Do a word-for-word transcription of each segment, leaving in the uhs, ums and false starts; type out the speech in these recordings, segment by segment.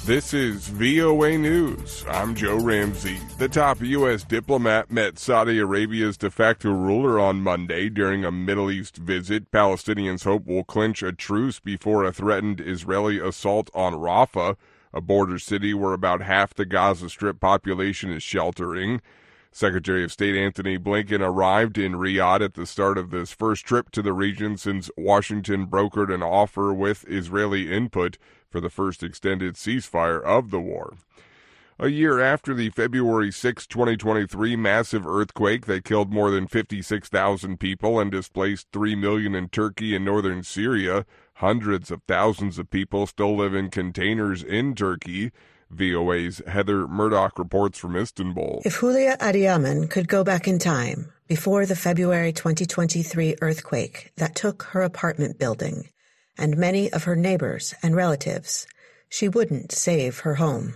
This is V O A News. I'm Joe Ramsey. The top U S diplomat met Saudi Arabia's de facto ruler on Monday during a Middle East visit. Palestinians hope will clinch a truce before a threatened Israeli assault on Rafah, a border city where about half the Gaza Strip population is sheltering. Secretary of State Antony Blinken arrived in Riyadh at the start of this first trip to the region since Washington brokered an offer with Israeli input for the first extended ceasefire of the war. A year after the February sixth, twenty twenty-three massive earthquake that killed more than fifty-six thousand people and displaced three million in Turkey and northern Syria, hundreds of thousands of people still live in containers in Turkey. V O A's Heather Murdoch reports from Istanbul. If Julia Adiyaman could go back in time, before the February twenty twenty-three earthquake that took her apartment building and many of her neighbors and relatives, she wouldn't save her home.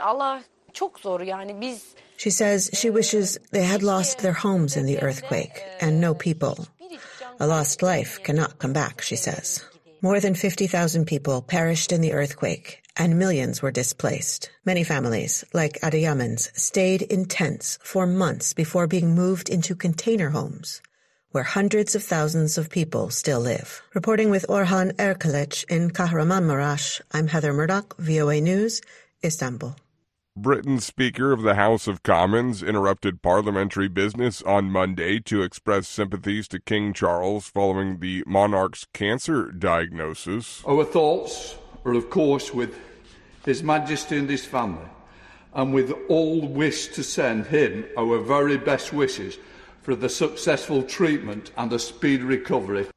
She says she wishes they had lost their homes in the earthquake and no people. A lost life cannot come back, she says. More than fifty thousand people perished in the earthquake, and millions were displaced. Many families, like Adiyaman's, stayed in tents for months before being moved into container homes, where hundreds of thousands of people still live. Reporting with Orhan Erkalic in Kahramanmaraş, I'm Heather Murdoch, V O A News, Istanbul. Britain's Speaker of the House of Commons interrupted parliamentary business on Monday to express sympathies to King Charles following the monarch's cancer diagnosis. Our thoughts are, of course, with His Majesty and his family, and with all wish to send him our very best wishes for the successful treatment and a speedy recovery.